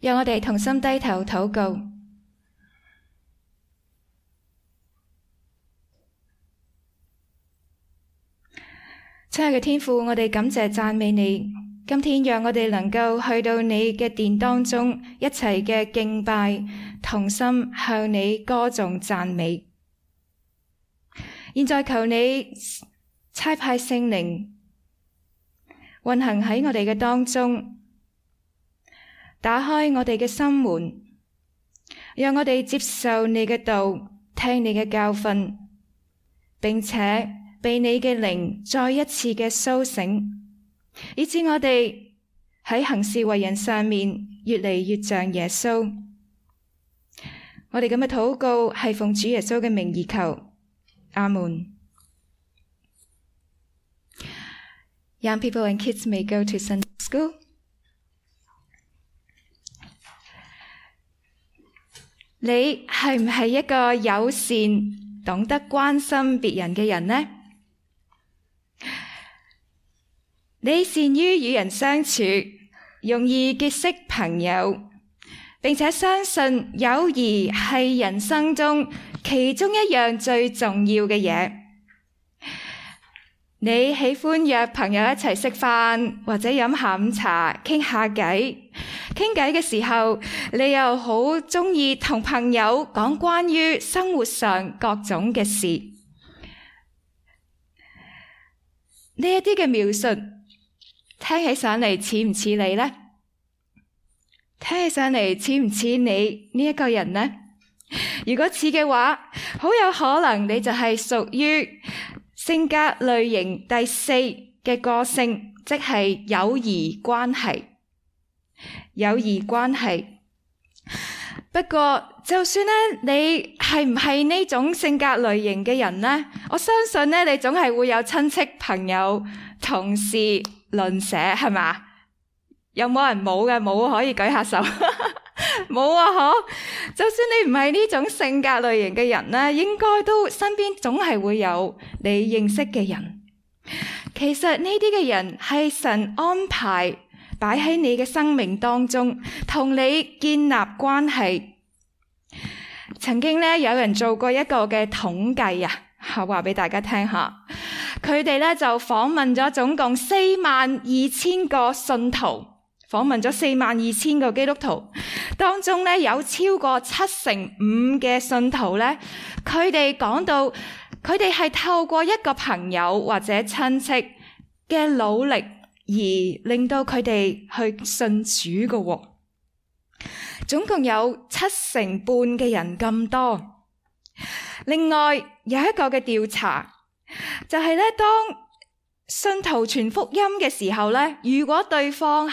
讓我哋同心低頭禱告。親愛嘅天父，我哋感謝讚美你。今天讓我哋能夠去到你嘅殿當中，一齊嘅敬拜，同心向你歌頌讚美。現在求你差派聖靈運行喺我哋嘅當中，打開我哋嘅心門，讓我哋接受你嘅道，聽你嘅教訓，並且被你嘅靈再一次嘅甦醒，以致我哋喺行事為人上面越嚟越像耶穌。我哋咁嘅禱告係奉主耶穌嘅名而求，阿門。Young people and kids may go to Sunday school. 你係唔係一個友善、懂得關心別人嘅人呢？你善於與人相處，容易結識朋友，並且相信友誼係人生中其中一樣最重要嘅嘢。你喜歡約朋友一齊食飯，或者飲下午茶，傾下偈。傾偈嘅時候，你又好鍾意同朋友講關於生活上各種嘅事。呢一啲嘅描述，聽起上嚟似唔似你呢？聽起上嚟似唔似你呢一個人呢？如果似嘅話，好有可能你就係屬於性格類型第4嘅個性，即係友誼關係。友誼關係。不過，就算你係唔係呢種性格類型嘅人呢，我相信你總係會有親戚、朋友、同事、鄰舍，係嘛？有冇人冇嘅？冇可以舉下手。冇啊，嗬！就算你唔係呢種性格類型嘅人呢，應該都身邊總係會有你認識嘅人。其實呢啲嘅人係神安排擺喺你嘅生命當中，同你建立關係。曾經有人做過一個嘅統計啊，話俾大家聽下。佢哋就訪問咗總共42,000個信徒。訪問咗42,000個基督徒，當中有超過75%嘅信徒佢哋講到佢哋係透過一個朋友或者親戚嘅努力而令到佢哋去信主嘅喎。總共有70%半嘅人咁多。另外有一個嘅調查就係當信徒傳福音嘅時候如果對方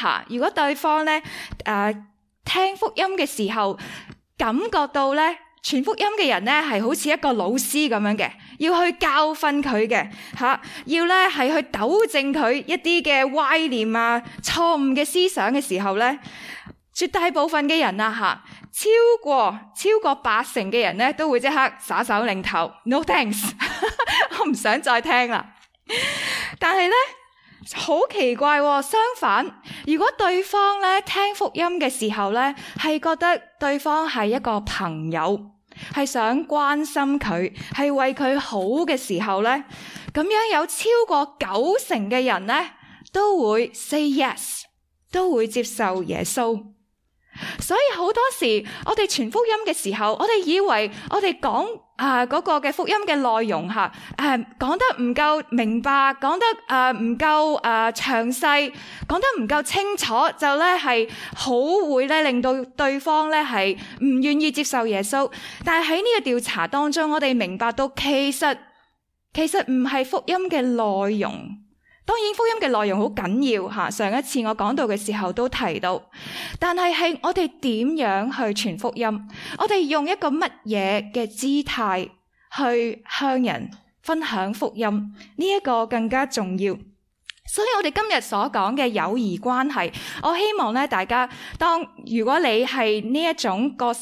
聽福音嘅時候感覺到傳福音嘅人係好似一個老師咁樣嘅，要去教訓佢嘅要係去糾正佢一啲嘅歪念啊、錯誤嘅思想嘅時候絕大部分嘅人超過80%嘅人都會即刻耍手擰頭 ，no thanks， 我唔想再聽啦。但係好奇怪喎，相反，如果對方聽福音嘅時候係覺得對方係一個朋友，係想關心佢，係為佢好嘅時候咁樣有超過90%嘅人都會 say yes， 都會接受耶穌。所以好多時我哋傳福音嘅時候，我哋以為我哋講嗰個嘅福音嘅內容講得唔夠明白，講得唔夠詳細，講得唔夠清楚，就係好會令到對方係唔願意接受耶穌。但係喺呢個調查當中，我哋明白到其實唔係福音嘅內容。當然福音嘅內容好緊要，上一次我講到嘅時候都提到，但係我哋點樣去傳福音，我哋用一個乜嘢嘅姿態去向人分享福音，呢一個更加重要。所以我哋今日所講嘅友誼關係，我希望大家如果你係呢一種個性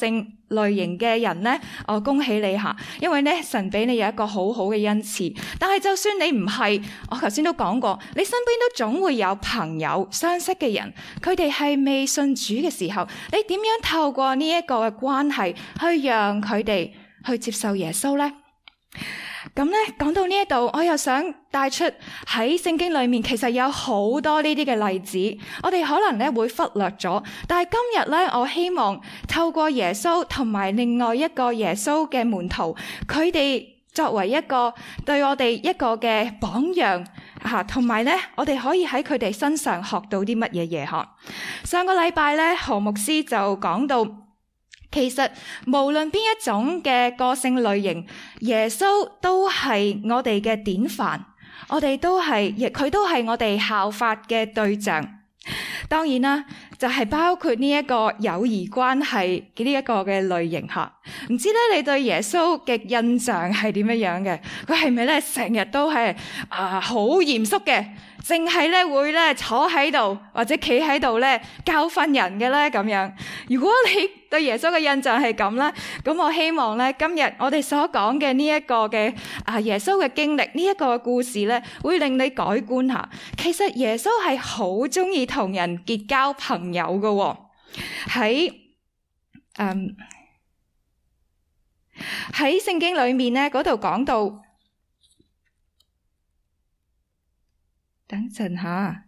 類型嘅人呢，我恭喜你吓，因為呢神俾你有一個好好嘅恩賜。但係就算你唔係，我頭先都講過，你身邊都總會有朋友相識嘅人，佢哋係未信主嘅時候，你點樣透過呢一個嘅關係去讓佢哋去接受耶穌呢？咁咧，講到呢一度，我又想帶出喺聖經裏面，其實有好多呢啲嘅例子，我哋可能咧會忽略咗。但係今日咧，我希望透過耶穌同埋另外一個耶穌嘅門徒，佢哋作為一個對我哋一個嘅榜樣吓，同埋咧，我哋可以喺佢哋身上學到啲乜嘢嘢吓。上個禮拜咧，何牧師就講到，其實無論邊一種嘅個性類型，耶穌都係我哋嘅典範，我哋都係，佢都係我哋效法嘅對象。當然啦，就係包括呢一個友誼關係嘅呢一個嘅類型吓。唔知咧，你對耶穌嘅印象係點樣嘅？佢係咪咧成日都係好嚴肅嘅？淨係咧會咧坐喺度或者企喺度咧教訓人嘅咧咁樣。如果你對耶穌嘅印象係咁啦，咁我希望咧今日我哋所講嘅呢一個嘅耶穌嘅經歷，呢一個故事咧，會令你改觀下。其實耶穌係好中意同人結交朋友嘅喎。喺聖經裏面咧嗰度講到。等陣下，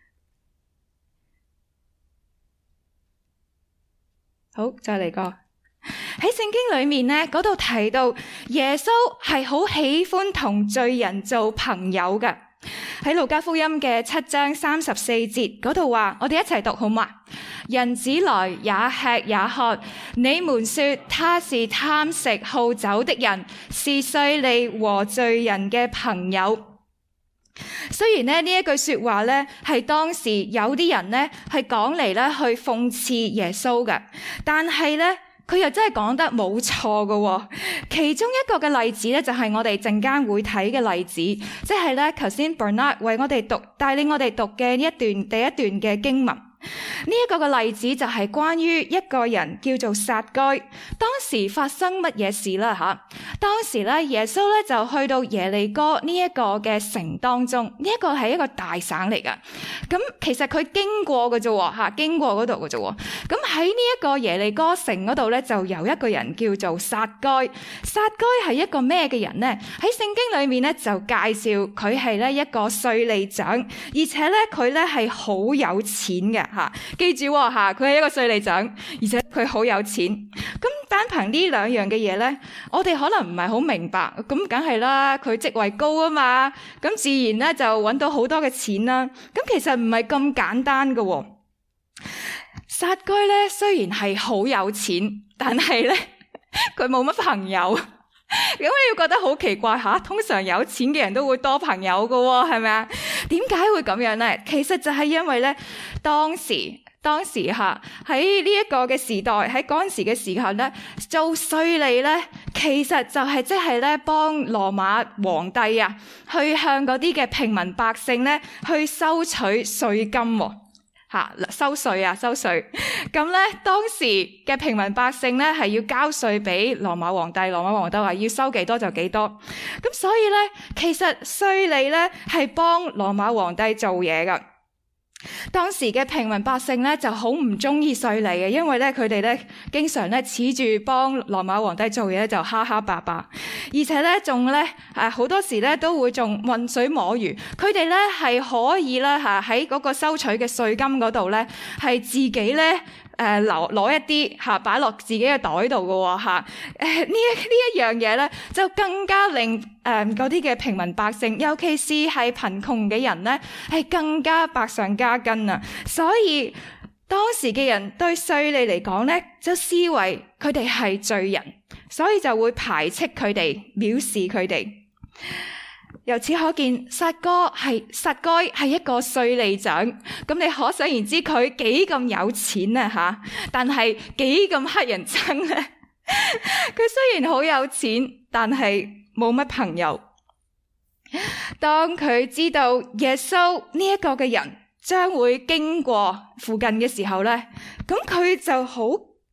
好，再嚟個。喺聖經裏面呢，嗰度提到耶穌係好喜歡同罪人做朋友嘅。喺路加福音嘅7章34節嗰度話，我哋一齊讀好嗎？人子來也吃也喝，你們說他是貪食好酒的人，是稅吏和罪人嘅朋友。雖然呢一句說話呢係當時有啲人呢係講嚟呢去諷刺耶穌嘅，但係呢佢又真係講得冇錯嘅。其中一個嘅例子呢就係我哋陣間會睇嘅例子，即係呢頭先 Bernard 為我哋帶領我哋讀嘅第一段嘅經文。呢一個嘅例子就係關於一個人叫做撒該，當時發生乜嘢事啦吓？當時咧耶穌咧就去到耶利哥呢一個嘅城當中，呢一個係一個大省嚟噶。咁其實佢經過嘅啫吓，經過嗰度嘅啫。咁喺呢一個耶利哥城嗰度咧，就有一個人叫做撒該。撒該係一個咩嘅人呢？喺聖經裏面咧就介紹佢係咧一個稅吏長，而且咧佢咧係好有錢嘅。記住吓，佢係一個稅吏長，而且佢好有錢。咁單憑呢兩樣嘅嘢咧，我哋可能唔係好明白。咁梗係啦，佢職位高啊嘛，咁自然咧就搵到好多嘅錢啦。咁其實唔係咁簡單㗎。撒該咧雖然係好有錢，但係咧佢冇乜朋友。咁你要覺得好奇怪吓，通常有錢嘅人都會多朋友㗎喎，係咪啊？點解會咁樣咧？其實就係因為咧，當時吓喺呢一個嘅時代，喺嗰陣時嘅時候咧，做稅吏咧，其實就係即係咧幫羅馬皇帝啊，去向嗰啲嘅平民百姓咧去收取稅金。收稅。咁咧當時嘅平民百姓咧係要交稅俾羅馬皇帝，羅馬皇帝話要收幾多就幾多。咁所以咧，其實稅吏咧係幫羅馬皇帝做嘢噶。當時嘅平民百姓咧就好唔中意稅吏嘅，因為咧佢哋咧經常咧恃住幫羅馬皇帝做嘢就蝦蝦霸霸，而且咧仲咧好多時咧都會仲渾水摸魚。佢哋咧係可以咧喺嗰個收取嘅稅金嗰度咧係自己咧攞一啲擺落自己嘅袋度嘅喎。呢一樣嘢咧就更加令嗰啲嘅平民百姓，尤其是係貧窮嘅人咧，係更加百上加斤啊！所以當時嘅人對稅吏嚟講咧，就視為佢哋係罪人，所以就會排斥佢哋，藐視佢哋。由此可見，撒該係一個稅吏長，咁你可想而知佢幾咁有錢啊吓，但係幾咁乞人憎咧。佢雖然好有錢，但係冇乜朋友。當佢知道耶穌呢一個嘅人將會經過附近嘅時候咧，咁佢就好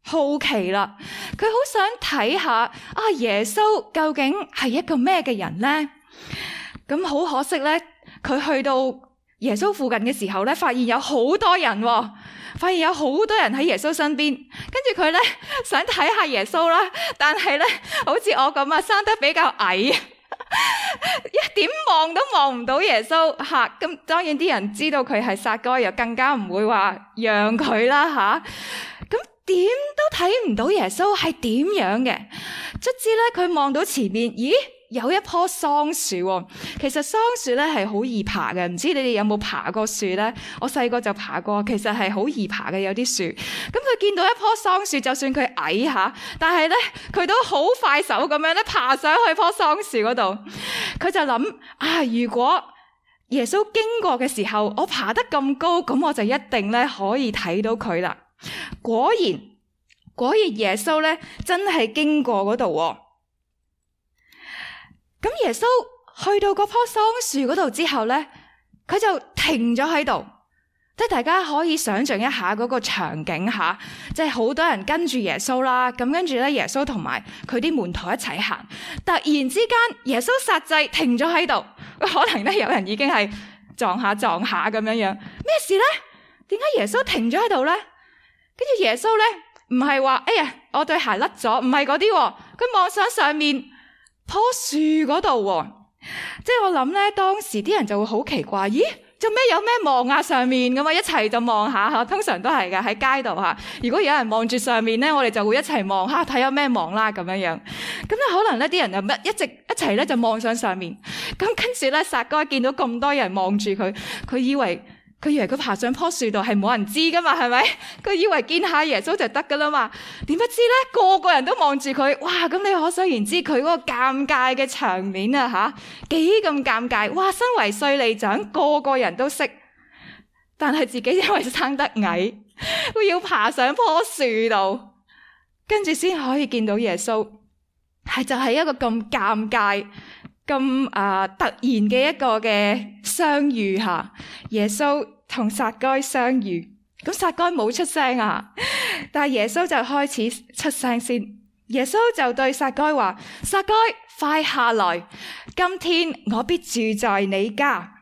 好奇啦，佢好想睇下耶穌究竟係一個咩嘅人呢？咁好可惜咧，佢去到耶穌附近嘅時候咧，發現有好多人喎，發現有好多人喺耶穌身邊，跟住佢咧想睇下耶穌啦，但係咧好似我咁生得比較矮，一點望都望唔到耶穌吓。咁當然啲人知道佢係撒該，又更加唔會話讓佢啦吓。點都睇唔到耶穌係點樣嘅，卒之咧佢望到前面，咦，有一棵桑樹喎。其實桑樹咧係好易爬嘅，唔知你哋有冇爬過樹咧？我細個就爬過，其實係好易爬嘅，有啲樹。咁佢見到一棵桑樹，就算佢矮吓，但係咧佢都好快手咁樣咧爬上去棵桑樹嗰度。佢就諗如果耶穌經過嘅時候，我爬得咁高，咁我就一定咧可以睇到佢啦。果然耶穌咧真係經過嗰度喎。咁耶穌去到嗰棵桑樹嗰度之後咧，佢就停咗喺度。即係大家可以想象一下嗰個場景吓，即係好多人跟住耶穌啦。咁跟住咧，耶穌同埋佢啲門徒一齊行。突然之間，耶穌剎掣停咗喺度。可能咧有人已經係撞下咁樣樣。咩事咧？點解耶穌停咗喺度咧？跟住耶穌咧，唔係話哎呀，我對鞋甩咗，唔係嗰啲，佢望上面棵樹嗰度，即係我諗咧，當時啲人就會好奇怪，咦，做咩有咩望上面咁啊？一齊就望下吓，通常都係㗎，喺街度吓。如果有人望住上面咧，我哋就會一齊望下，睇有咩望啦咁樣樣。咁咧可能咧啲人就一齊咧就望上面。咁跟住咧，撒該見到咁多人望住佢，佢以為佢爬上棵樹度係冇人知噶嘛，係咪？佢以為見下耶穌就得噶啦嘛，點不知咧個個人都望住佢，哇！咁你可想而知佢嗰個尷尬嘅場面啊吓，幾咁尷尬！哇！身為稅吏長，個個人都識，但係自己因為生得矮，會要爬上棵樹度，跟住先可以見到耶穌，就係一個咁尷尬。咁突然嘅一個嘅相遇吓，耶穌同撒該相遇，咁撒該冇出聲但係耶穌就開始出聲先。耶穌就對撒該話：撒該，快下來，今天我必住在你家。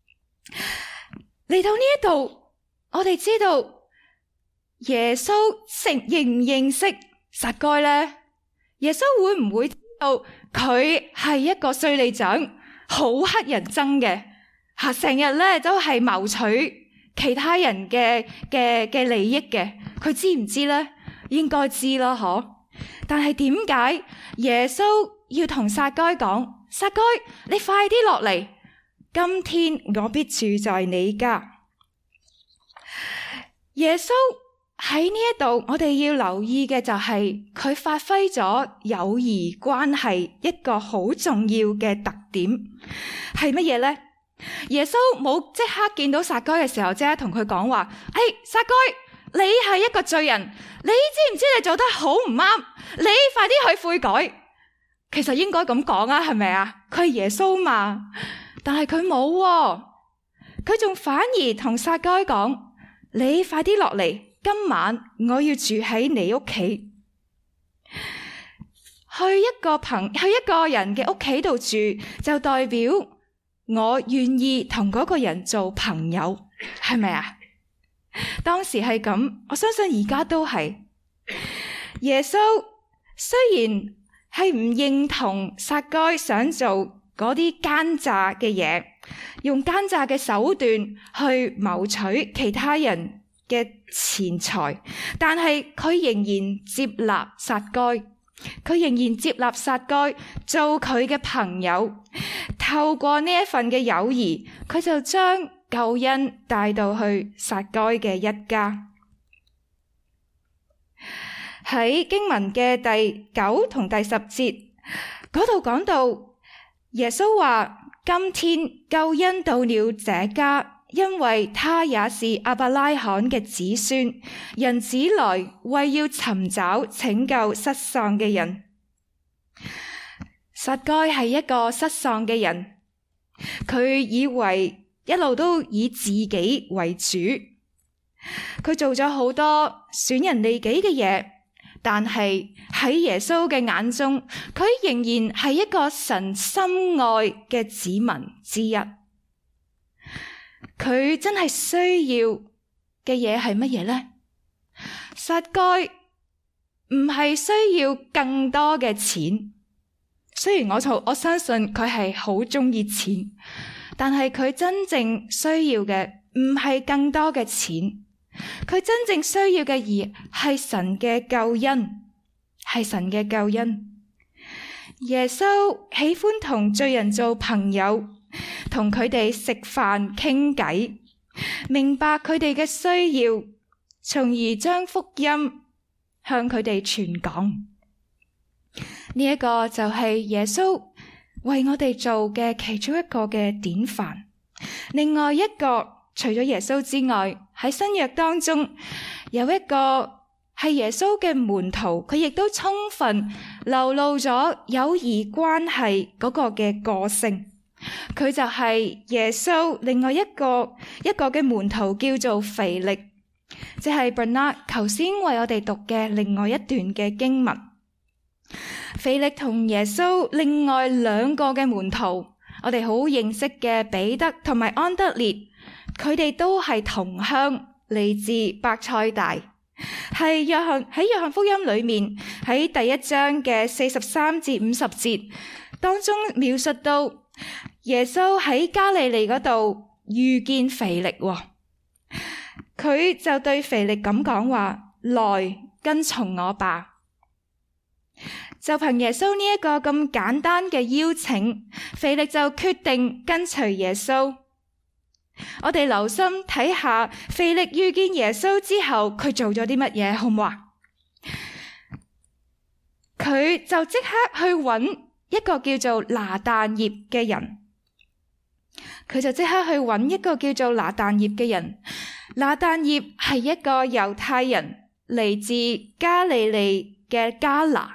嚟到呢一度，我哋知道耶穌認唔認識撒該呢？耶穌會唔會知道佢係一個稅吏長，好乞人憎嘅吓，成日咧都係謀取其他人嘅利益嘅？佢知唔知咧？應該知啦，嗬。但係點解耶穌要同撒該講：撒該，你快啲落嚟，今天我必住在你家。耶穌喺呢一度，我哋要留意嘅就係佢發揮咗友誼關係一個好重要嘅特點係乜嘢呢？耶穌冇即刻見到撒該嘅時候，即刻同佢講話：撒該，你係一個罪人，你知唔知你做得好唔啱？你快啲去悔改。其實應該咁講係咪啊？佢係耶穌嘛，但係佢冇，佢仲反而同撒該講：你快啲落嚟。今晚我要住喺你屋企，去一個人嘅屋企度住，就代表我願意同嗰個人做朋友，係咪啊？當時係咁，我相信而家都係。耶穌雖然係唔認同撒該想做嗰啲奸詐嘅嘢，用奸詐嘅手段去謀取其他人嘅錢財，但係佢仍然接納撒該，佢仍然接納撒該做佢嘅朋友。透過呢一份嘅友誼，佢就將救恩帶到去撒該嘅一家。喺經文嘅第9同第10節嗰度講到，耶穌話：今天救恩到了這家，因為他也是亞伯拉罕嘅子孫，人子來為要尋找拯救失喪嘅人。撒該係一個失喪嘅人，佢以為一路都以自己為主，佢做咗好多損人利己嘅嘢， 但係喺耶穌嘅眼中，佢仍然係一個神深愛嘅子民之一。佢真係需要嘅嘢係乜嘢呢？實該唔係需要更多嘅錢，雖然我相信佢係好鍾意錢，但係佢真正需要嘅唔係更多嘅錢，佢真正需要嘅係神嘅救恩，係神嘅救恩。耶穌喜歡同罪人做朋友，同佢哋食飯傾偈，明白佢哋嘅需要，從而將福音向佢哋傳講。呢一個就係耶穌為我哋做嘅其中一個嘅典範。另外一個，除咗耶穌之外，喺新約當中有一個係耶穌嘅門徒，佢亦都充分流露咗友誼關係嗰個嘅個性。佢就係耶穌另外一個嘅門徒，叫做腓力，即係 Bernard 頭先為我哋讀嘅另外一段嘅經文。腓力同耶穌另外兩個嘅門徒，我哋好認識嘅彼得同埋安德烈，佢哋都係同鄉，嚟自伯賽大，係喺約翰福音裏面喺第一章嘅43至50節當中描述到耶穌喺加利利嗰度遇見腓力，佢就對腓力咁講話：來跟從我吧。就憑耶穌呢一個咁簡單嘅邀請，腓力就決定跟隨耶穌。我哋留心睇下腓力遇見耶穌之後，佢做咗啲乜嘢，好唔好啊？佢就即刻去揾一個叫做拿但業嘅人。拿但業係一個猶太人，嚟自加利利嘅加拿。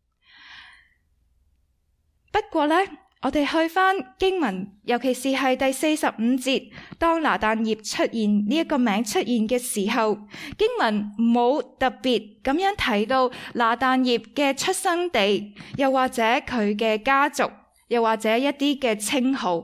不過呢，我哋去返經文，尤其是係第45節，當拿但業出現呢一個名出現嘅時候，經文冇特別咁樣提到拿但業嘅出生地，又或者佢嘅家族，又或者一啲嘅稱號。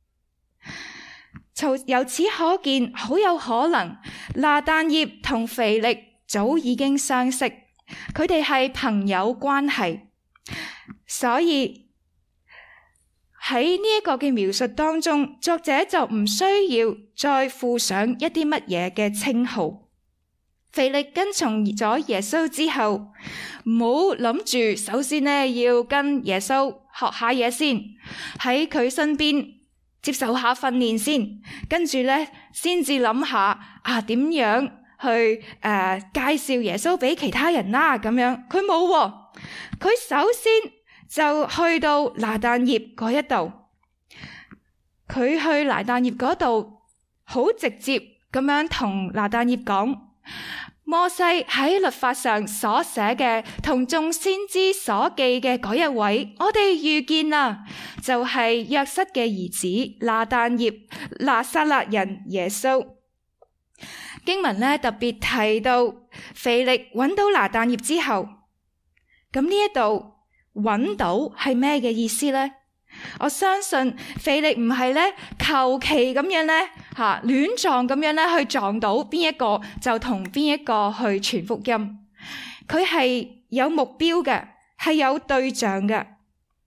由此可見，好有可能拿但業同腓力早已經相識，佢哋係朋友關係，所以喺呢一個嘅描述當中，作者就唔需要再附上一啲乜嘢嘅稱號。腓力跟從咗耶穌之後，唔好諗住首先呢要跟耶穌學下嘢先，喺佢身邊接受下訓練先，跟住呢先至諗下點樣去介紹耶穌俾其他人啦咁樣。佢冇喎，佢首先就去到拿但業嗰一度，佢去拿但業嗰度好直接咁樣同拿但業講，摩西喺律法上所寫嘅同眾先知所記嘅嗰一位，我哋遇見啦，就係約瑟嘅兒子拿但業，拿撒勒人耶穌。經文呢特別提到腓力揾到拿但業之後，咁呢一度揾到係咩嘅意思呢？我相信腓力唔係呢求其咁樣呢亂撞咁樣呢去撞到邊一個就同邊一個去傳福音，佢係有目標嘅，係有對象嘅。呢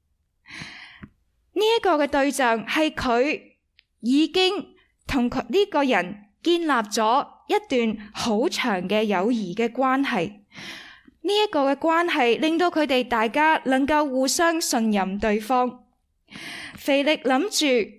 一個嘅對象係佢已經同佢呢個人建立咗一段好長嘅友誼嘅關係。呢一個嘅關係令到佢哋大家能夠互相信任對方。腓力諗住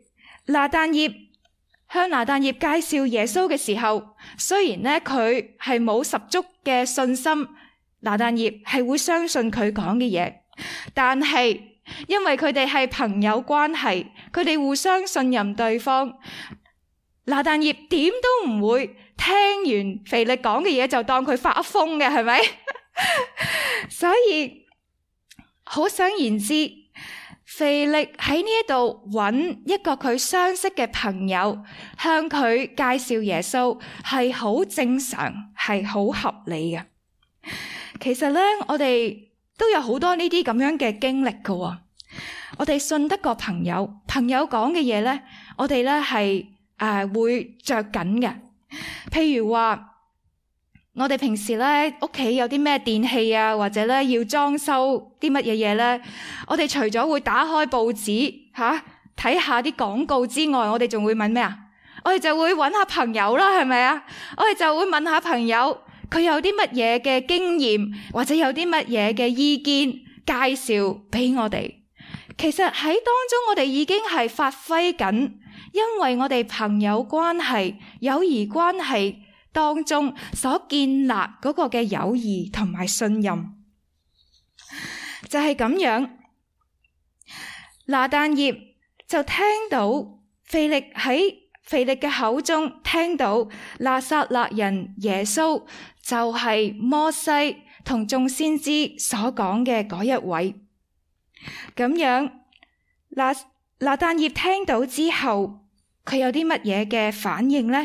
向拿但業介紹耶穌嘅時候，雖然呢佢係冇十足嘅信心，拿但業係會相信佢講嘅嘢，但係因為佢哋係朋友關係，佢哋互相信任對方，拿但業點都唔會聽完腓力講嘅嘢就當佢發瘋嘅，係咪？所以可想而知，腓力喺呢一度揾一個佢相識嘅朋友，向佢介紹耶穌係好正常，係好合理嘅。 其實咧，我哋都有好多呢啲咁樣嘅經歷㗎喎。我哋信得過朋友，朋友講嘅嘢咧，我哋咧係會着緊嘅。譬如話，我哋平時咧屋企有啲咩電器啊，或者咧要裝修啲乜嘢嘢咧，我哋除咗會打開報紙睇下啲廣告之外，我哋仲會問咩啊？我哋就會揾下朋友啦，係咪啊？我哋就會問下朋友，佢有啲乜嘢嘅經驗，或者有啲乜嘢嘅意見介紹俾我哋。其實喺當中，我哋已經係發揮緊，因為我哋朋友關係、友誼關係當中所建立嗰個嘅友誼同埋信任，就係咁樣。拿但業就聽到腓力喺腓力嘅口中聽到拿撒勒人耶穌就係摩西同眾先知所講嘅嗰一位。咁樣拿但業聽到之後，佢有啲乜嘢嘅反應呢？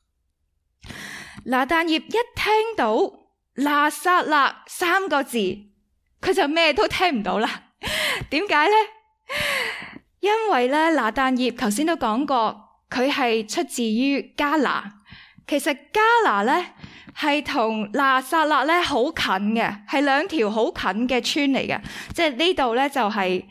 拿但業一聽到拿撒勒3個字，佢就咩都聽唔到啦。點解呢？因為咧，拿但業頭先都講過，佢係出自於迦拿。其實迦拿咧係同拿撒勒咧好近嘅，係2條好近嘅村嚟嘅。即係呢度咧就係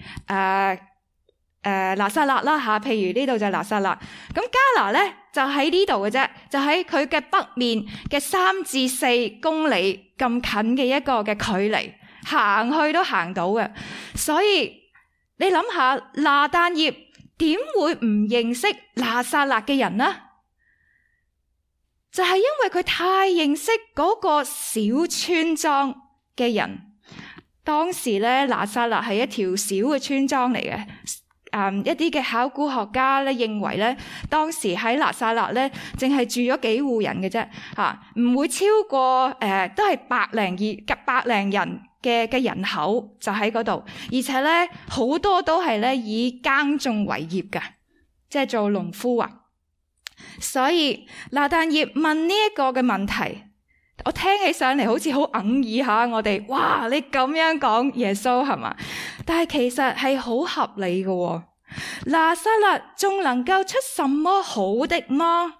拿撒勒啦吓，譬如呢度就係拿撒勒。咁迦拿咧就喺呢度嘅啫，就喺佢嘅北面嘅3至4公里咁近嘅一個嘅距離，行去都行到嘅。所以你諗下，拿但業點會唔認識拿撒勒嘅人呢？就係因為佢太認識嗰個小村莊嘅人。當時咧，拿撒勒係一條小嘅村莊嚟嘅。一啲嘅考古學家咧認為咧，當時喺拿撒勒咧，淨係住咗幾戶人嘅啫，唔會超過都係百零人嘅人口就喺嗰度，而且咧好多都係咧以耕種為業嘅，即係做農夫啊。所以拿但業問呢一個嘅問題，我聽起上嚟好似好哽耳下我哋，哇！你咁樣講耶穌係嘛？但係其實係好合理嘅喎。拿撒勒仲能夠出什麼好的嗎？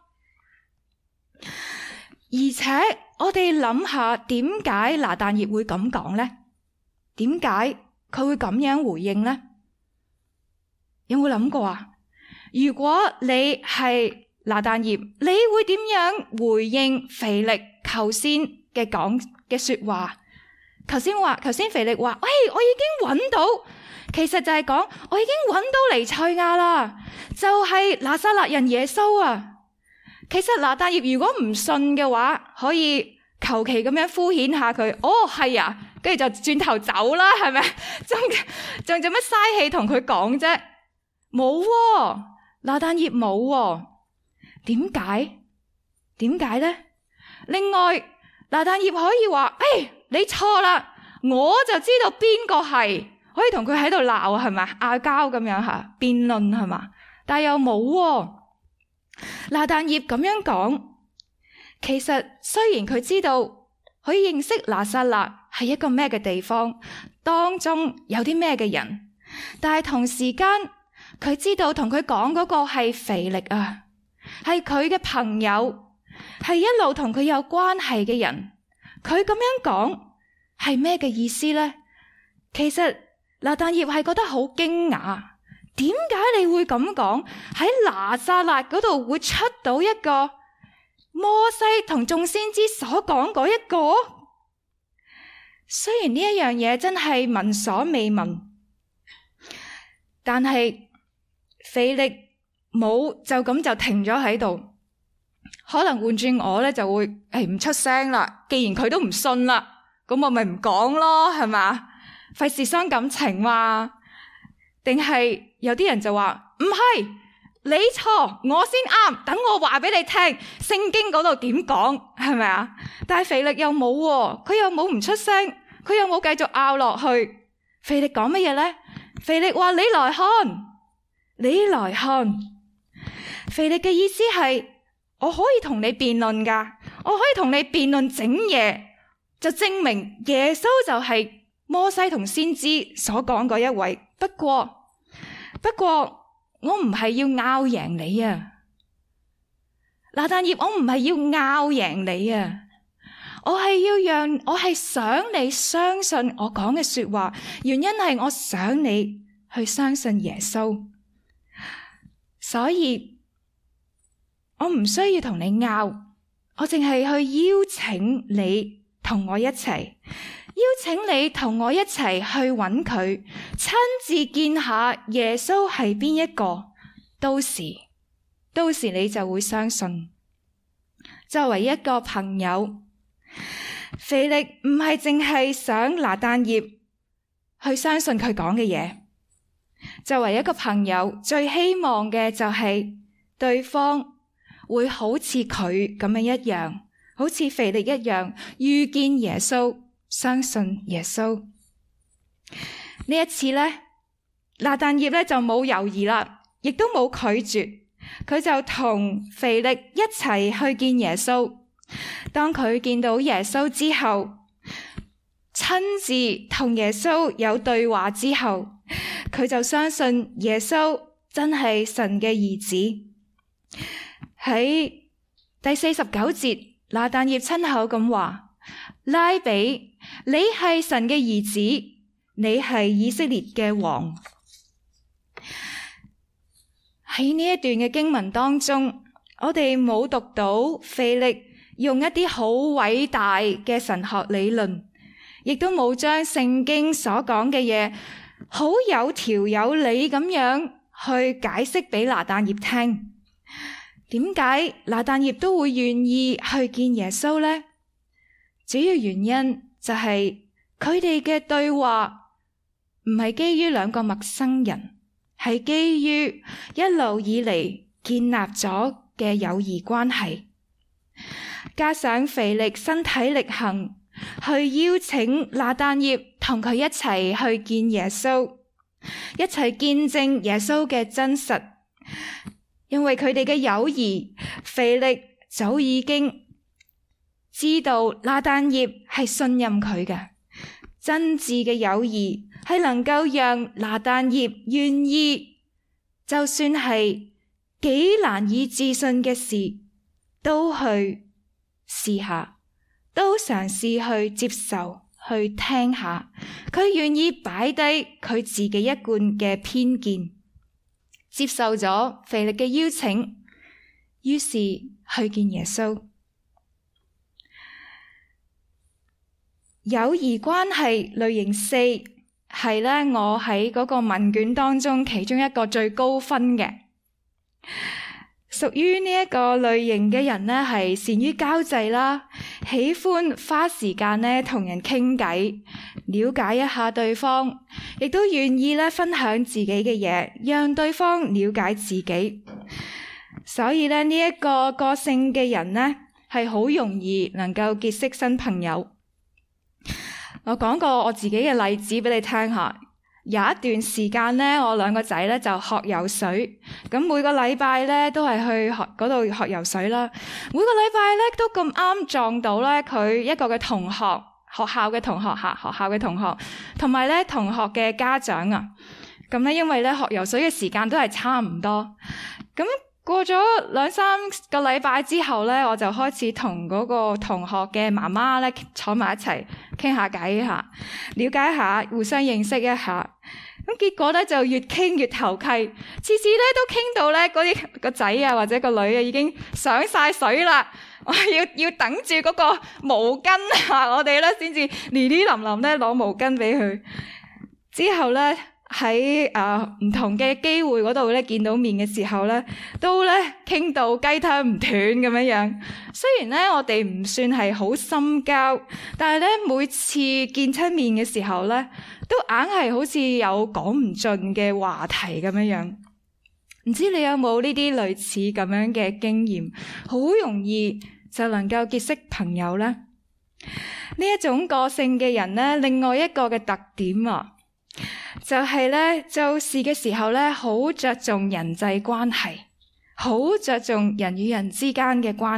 而且我哋諗下，點解拿但業會咁講呢？點解佢會咁樣回應呢？有冇諗過啊？如果你係拿但業，你會點樣回應腓力頭先嘅講嘅說話？頭先腓力話，喂，我已經揾到，其實就係講我已經揾到彌賽亞啦，就係拿撒勒人耶穌啊。其實拿但業如果唔信嘅話，可以求其咁樣敷衍下佢，哦係啊，跟住就轉頭走啦，係咪？仲做乜嘥氣同佢講啫？冇喎，拿但業冇喎。點解呢？另外，拿但業可以話，你錯啦，我就知道邊個係，可以同佢喺度鬧，係咪？嗌交咁樣吓，辯論係嘛？但又冇喎。拿但業咁樣講，其實雖然佢知道佢認識拿撒勒係一個咩嘅地方，當中有啲咩嘅人，但係同時間佢知道同佢講嗰個係腓力啊，係佢嘅朋友，係一路同佢有關係嘅人。佢咁樣講係咩嘅意思呢？其實拿但業係覺得好驚訝，點解你會咁講？喺拿撒勒嗰度會出到一個摩西同眾先知所講嗰一個？雖然呢一樣嘢真係聞所未聞，但係腓力冇就咁就停咗喺度。可能換轉我咧就會唔出聲啦。既然佢都唔信啦，咁我咪唔講咯，係嘛？費事傷感情嘛。定係有啲人就話唔係，你錯，我先啱。等我話俾你聽，聖經嗰度點講，係咪啊？但係腓力又冇喎，佢又冇唔出聲，佢又冇繼續拗落去。腓力講乜嘢咧？腓力話：你來看，你來看。腓力嘅意思係，我可以同你辯論噶，我可以同你辯論整夜， 就證明耶穌就係摩西同先知所講嗰一位。不過我唔係要拗贏你啊，拿但業，我唔係要拗贏你啊，我係想你相信我講嘅說話，原因係我想你去相信耶穌，所以我唔需要同你拗，我淨係去邀請你同我一齊，邀請你同我一齊去揾佢，親自見下耶穌係邊一個，到時你就會相信。作為一個朋友，腓力唔係淨係想拿但業去相信佢講嘅嘢，作為一個朋友，最希望嘅就係對方會好似佢咁樣一樣，好似腓力一樣遇見耶穌，相信耶穌。呢一次呢，拿但業呢就冇猶豫啦，亦都冇拒絕，佢就同腓力一齊去見耶穌。當佢見到耶穌之後，親自同耶穌有對話之後，佢就相信耶穌真係神嘅兒子。喺第49節，拿但業親口咁話：拉比，你係神嘅兒子，你係以色列嘅王。喺呢一段嘅經文當中，我哋冇讀到腓力用一啲好偉大嘅神學理論，亦都冇將聖經所講嘅嘢好有條有理咁樣去解釋俾拿但業聽。點解拿但業都會願意去見耶穌呢？主要原因就係佢哋嘅對話唔係基於兩個陌生人，係基於一路以嚟建立咗嘅友誼關係，加上腓力身體力行去邀請拿但業同佢一齊去見耶穌，一齊見證耶穌嘅真實。因為佢哋嘅友誼，腓力早已經知道拿但業係信任佢嘅，真摯嘅友誼係能夠讓拿但業願意，就算係幾難以置信嘅事，都去試下，都嘗試去接受，去聽下。佢願意擺低佢自己一貫嘅偏見，接受咗腓力嘅邀請，於是去見耶穌。友誼關係類型4係我喺嗰個問卷當中其中一個最高分嘅。屬於呢一個類型嘅人係善於交際啦，喜歡花時間同人傾偈，了解一下對方，亦都願意分享自己嘅嘢，讓對方了解自己。所以呢一個個性嘅人係好容易能夠結識新朋友。我講個我自己嘅例子俾你聽下。有一段時間我兩個仔就學游水，咁每個禮拜都係去嗰度學游水啦。每個禮拜都咁啱撞到佢一個嘅同學，學校嘅同學，同埋同學嘅家長啊。咁因為學游水嘅時間都係差唔多，咁過咗2-3個禮拜之後我就開始同嗰個同學嘅媽媽坐埋一齊傾下偈下，了解下，互相認識一下。咁結果就越傾越投契，次次都傾到嗰啲個仔啊或者個女啊已經上晒水啦，我要等住嗰個毛巾啊，我哋先至哩哩淋淋攞毛巾俾佢。之後喺唔同嘅機會嗰度見到面嘅時候都傾到雞湯唔斷咁樣。雖然我哋唔算係好深交，但係每次見親面嘅時候都硬係好似有講唔盡嘅話題咁樣。唔知你有冇呢啲類似咁樣嘅經驗？好容易就能夠結識朋友呢？呢一種個性嘅人另外一個嘅特點就係做事嘅時候好着重人際關係，好着重人與人之間嘅關係。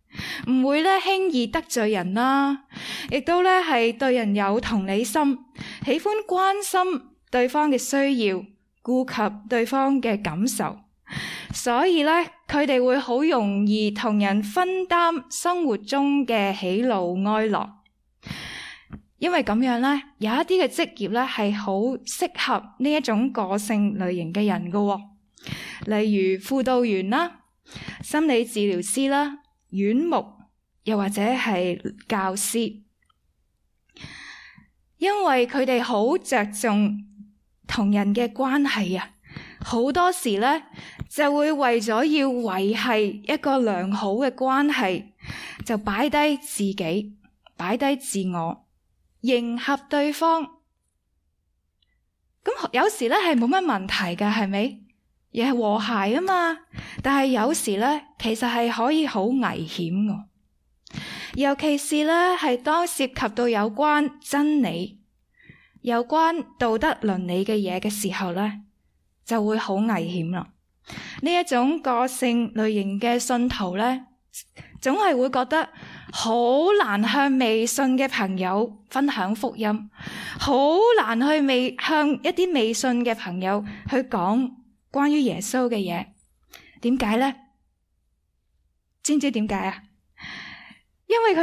唔會咧輕易得罪人啦，亦都咧係對人有同理心，喜歡關心對方嘅需要，顧及對方嘅感受。所以咧，佢哋會好容易同人分擔生活中嘅喜怒哀樂。因為咁樣咧，有一啲嘅職業咧係好適合呢一種個性類型嘅人㗎，例如輔導員啦、心理治療師啦、院牧，又或者係教師。因為佢哋好着重同人嘅關係啊，好多時咧就會為咗要維繫一個良好嘅關係，就擺低自己，擺低自我，迎合對方。咁有時咧係冇乜問題㗎，係咪？亦係和諧啊嘛。但係有時咧，其實係可以好危險㗎。尤其是咧係當涉及到有關真理、有關道德倫理嘅嘢嘅時候咧，就會好危險啦。呢一種個性類型嘅信徒咧，總係會覺得好難向未信嘅朋友分享福音，好難去向一啲未信嘅朋友去講關於耶穌嘅嘢。點解咧？知唔知點解啊？因為佢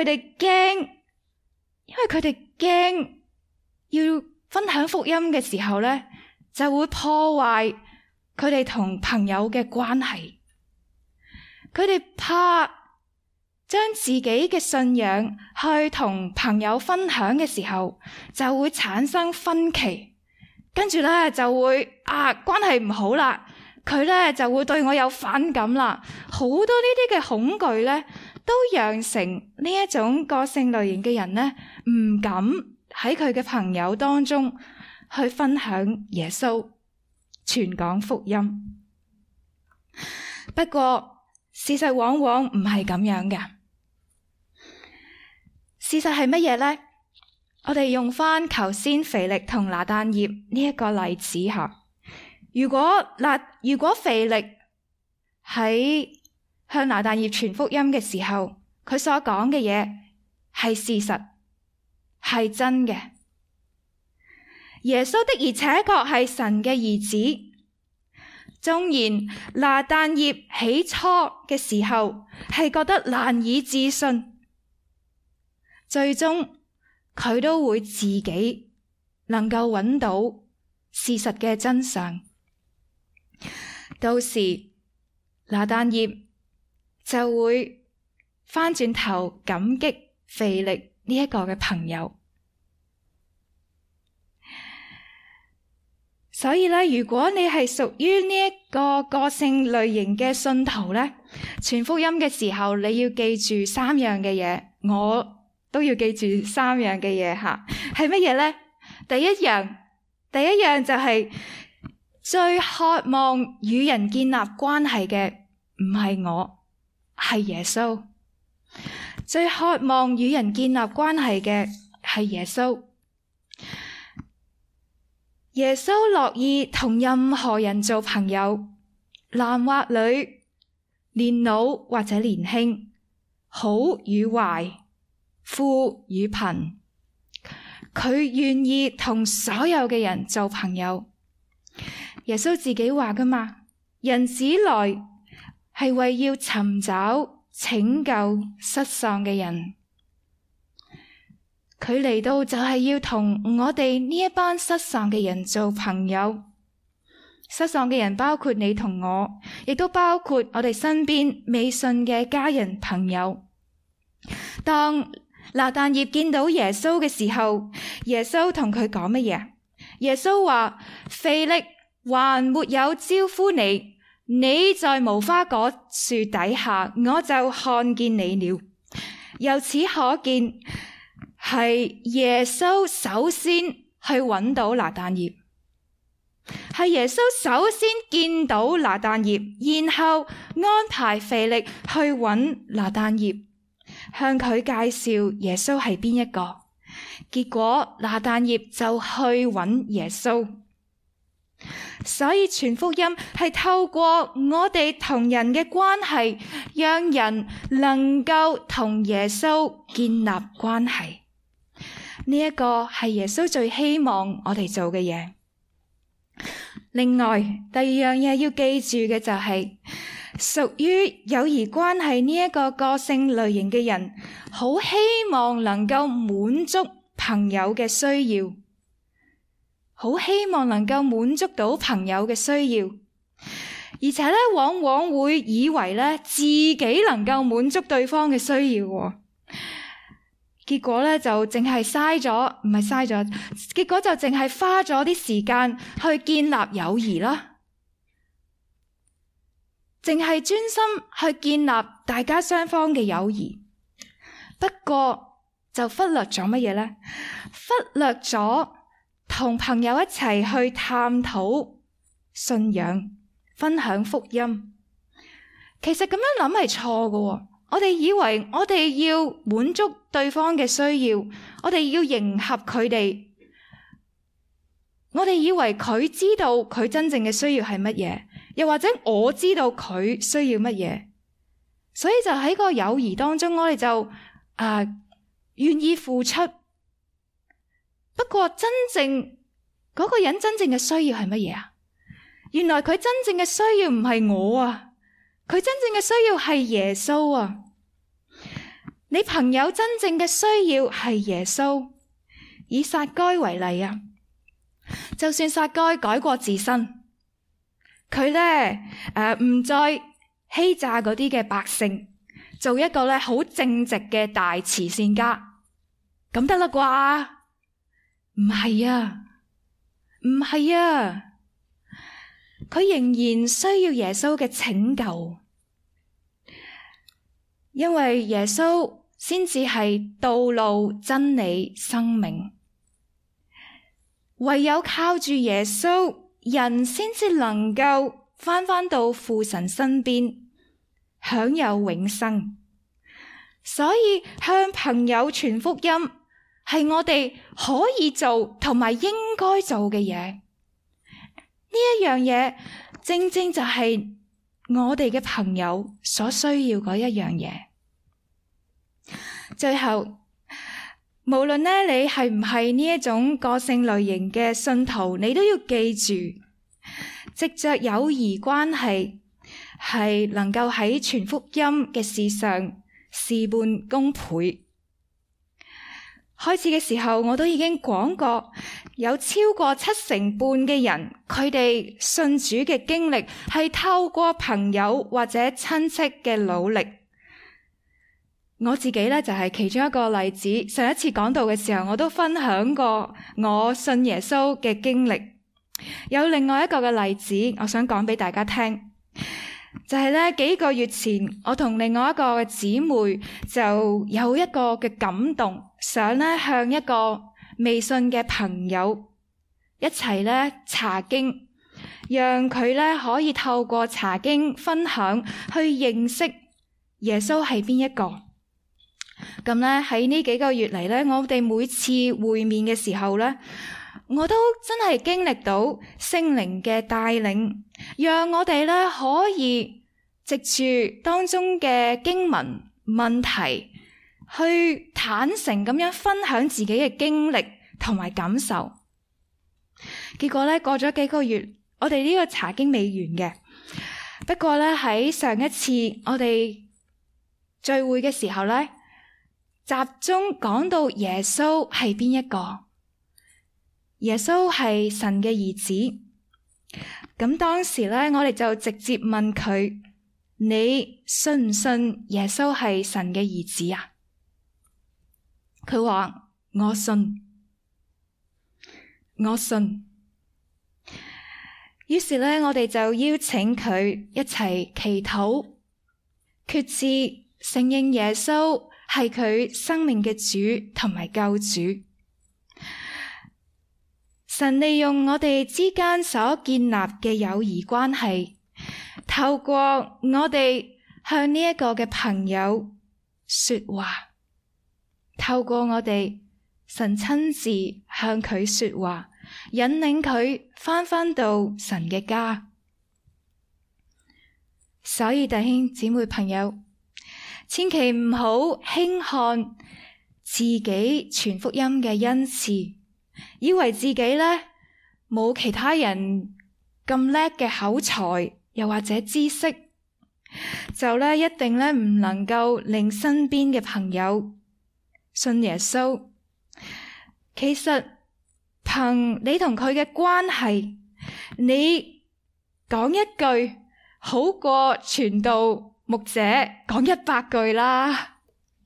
哋驚要分享福音嘅時候咧，就會破壞佢哋同朋友嘅關係。佢哋怕將自己嘅信仰去同朋友分享嘅時候，就會產生分歧，跟住咧就會關係唔好啦。佢咧就會對我有反感啦。好多呢啲嘅恐懼咧，都釀成呢一種個性類型嘅人咧，唔敢喺佢嘅朋友當中去分享耶穌，傳講福音。不過事實往往唔係咁樣嘅。事實係乜嘢呢？我哋用翻頭先腓力同拿但業呢一個例子吓。如果腓力喺向拿但業傳福音嘅時候，佢所講嘅嘢係事實，係真嘅。耶穌的而且確係神嘅兒子。縱然拿但業起初嘅時候係覺得難以置信，最終佢都會自己能夠揾到事實嘅真相。到時拿但業就會翻轉頭感激腓力呢一個嘅朋友。所以咧，如果你係屬於呢一個個性類型嘅信徒咧，傳福音嘅時候，你要記住3樣嘅嘢，我都要記住3樣嘅嘢吓，係乜嘢咧？第一樣就係最渴望與人建立關係嘅唔係我，係耶穌。最渴望與人建立關係嘅係耶穌。耶穌樂意同任何人做朋友，男或女，年老或者年輕，好與壞，富與貧，佢願意同所有嘅人做朋友。耶穌自己話㗎嘛，人子來係為要尋找拯救失喪嘅人。佢嚟到就係要同我哋呢一班失喪嘅人做朋友。失喪嘅人包括你同我，亦都包括我哋身邊未信嘅家人朋友。當拿但業見到耶穌嘅時候，耶穌同佢講乜嘢？耶穌話：腓力還沒有招呼你，你在無花果樹底下，我就看見你了。由此可見，係耶穌首先去揾到拿但業，係耶穌首先見到拿但業，然後安排腓力去揾拿但業，向佢介紹耶穌係邊一個。結果拿但業就去揾耶穌。 所以傳福音係透過我哋同人嘅關係，讓人能夠同耶穌建立關係。呢一個係耶穌最希望我哋做嘅嘢。另外，第二樣嘢要記住嘅就係，屬於友誼關係呢一個個性類型嘅人，好希望能夠滿足朋友嘅需要，好希望能夠滿足到朋友嘅需要，而且往往會以為自己能夠滿足對方嘅需要，結果就淨係結果就淨係花咗啲時間去建立友誼啦，淨係專心去建立大家雙方嘅友誼，不過就忽略咗乜嘢呢？忽略咗同朋友一齊去探討信仰、分享福音。其實咁樣諗係錯嘅。我哋以為我哋要滿足對方嘅需要，我哋要迎合佢哋，我哋以為佢知道佢真正嘅需要係乜嘢，又或者我知道佢需要乜嘢，所以就喺個友誼當中，我哋就願意付出。不過真正嗰個人真正嘅需要係乜嘢啊？原來佢真正嘅需要唔係我啊，佢真正嘅需要係耶穌啊！你朋友真正嘅需要係耶穌。以撒該為例啊，就算撒該改過自新，佢唔再欺詐嗰啲嘅百姓，做一個好正直嘅大慈善家，咁得啦啩？唔係啊，唔係啊，佢仍然需要耶穌嘅拯救。因為耶穌先至係道路、真理、生命，唯有靠住耶穌，人先至能夠返到父神身邊，享有永生。所以向朋友傳福音係我哋可以做同埋應該做嘅嘢。呢一樣嘢正正就係我哋嘅朋友所需要嗰一樣嘢。最後，無論你係唔係呢一種個性類型嘅信徒，你都要記住，藉着友誼關係係能夠喺傳福音嘅事上事半功倍。開始嘅時候我都已經講過，有超過70%嘅人，佢哋信主嘅經歷係透過朋友或者親戚嘅努力。我自己就係其中一個例子。上一次講道嘅時候，我都分享過我信耶穌嘅經歷。有另外一個嘅例子，我想講俾大家聽，就係幾個月前，我同另外一個嘅姊妹就有一個嘅感動，想向一個未信嘅朋友一齊查經，讓佢可以透過查經分享去認識耶穌係邊一個。咁喺呢幾個月嚟我哋每次會面嘅時候我都真係經歷到聖靈嘅帶領，讓我哋可以藉住當中嘅經文問題，去坦誠咁樣分享自己嘅經歷同埋感受。結果過咗幾個月，我哋呢個查經未完嘅。不過喺上一次我哋聚會嘅時候集中講到耶穌係邊一個？耶穌係神嘅兒子。咁當時我哋就直接問佢：你信唔信耶穌係神嘅兒子啊？佢話：我信，我信。於是我哋就邀請佢一齊祈禱，決志承認耶穌係佢生命嘅主同埋救主。神利用我哋之間所建立嘅友誼關係，透過我哋向呢一個嘅朋友說話，透過我哋神親自向佢說話， 引領佢返到神嘅家。所以弟兄姊妹朋友，千祈唔好輕看自己傳福音嘅恩賜，以為自己呢冇其他人咁叻嘅口才，又或者知識，就呢一定呢唔能夠令身邊嘅朋友信耶穌。其實憑你同佢嘅關係，你講一句好過傳道牧者講100句啦。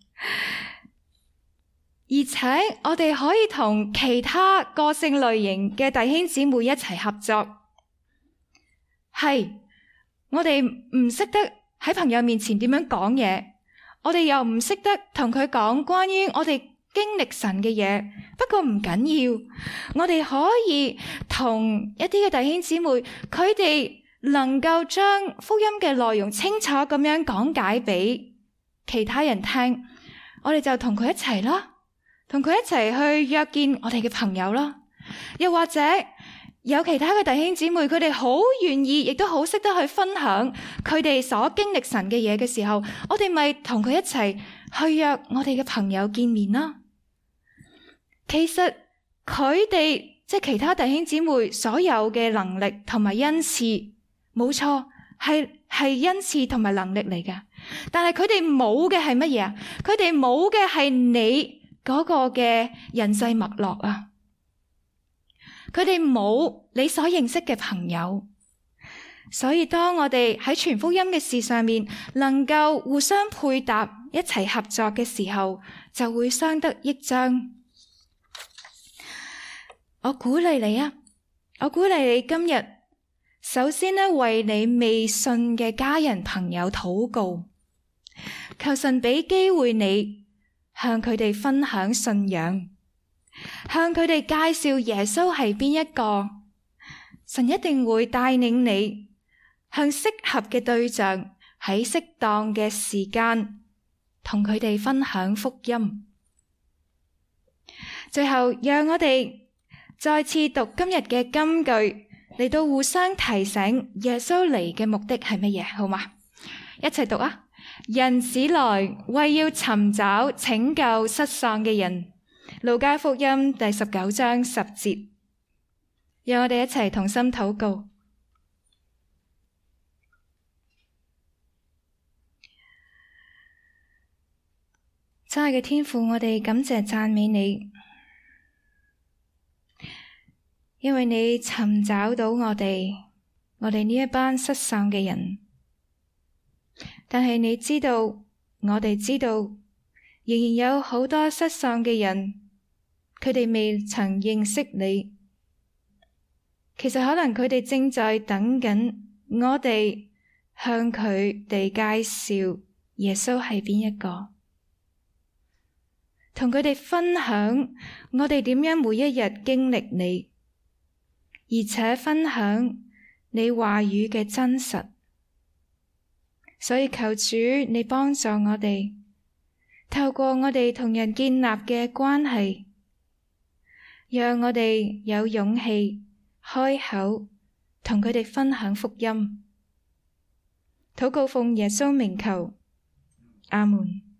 而且我哋可以同其他個性類型嘅弟兄姊妹一齊合作。係，我哋唔識得喺朋友面前點樣講嘢，我哋又唔識得同佢講關於我哋經歷神嘅嘢。不過唔緊要，我哋可以同一啲嘅弟兄姊妹，佢哋能夠將福音嘅內容清楚咁樣講解俾其他人聽，我哋就同佢一齊啦，同佢一齊去約見我哋嘅朋友啦。又或者有其他嘅弟兄姊妹，佢哋好願意，亦都好識得去分享佢哋所經歷神嘅嘢嘅時候，我哋咪同佢一齊去約我哋嘅朋友見面啦。其實佢哋即係其他弟兄姊妹所有嘅能力同埋恩賜，冇錯，係恩賜同埋能力嚟㗎。但係佢哋冇嘅係乜嘢啊？佢哋冇嘅係你嗰個嘅人際脈絡啊！佢哋冇你所認識嘅朋友。所以當我哋喺傳福音嘅事上面能夠互相配搭，一齊合作嘅時候，就會相得益彰。我鼓勵你啊！我鼓勵你今日首先呢，為你未信嘅家人朋友禱告，求神俾機會你向佢哋分享信仰，向佢哋介紹耶穌係邊一個。神一定會帶領你向適合嘅對象，喺適當嘅時間同佢哋分享福音。最後，讓我哋再次讀今日嘅金句，嚟到互相提醒耶穌嚟嘅目的係乜嘢，好嗎？一齊讀啊！人子來為要尋找拯救失喪嘅人。路加福音第19章10節。讓我哋一齊同心禱告。親愛嘅天父，我哋感謝讚美你。因為你尋找到我哋呢一班失喪嘅人，但係你知道，我哋知道，仍然有好多失喪嘅人，佢哋未曾認識你。其實可能佢哋正在等緊我哋向佢哋介紹耶穌係邊一個，同佢哋分享我哋點樣每一日經歷你，而且分享你話語嘅真實。所以求主你幫助我哋，透過我哋同人建立嘅關係，讓我哋有勇氣開口同佢哋分享福音。禱告奉耶穌名求，阿門。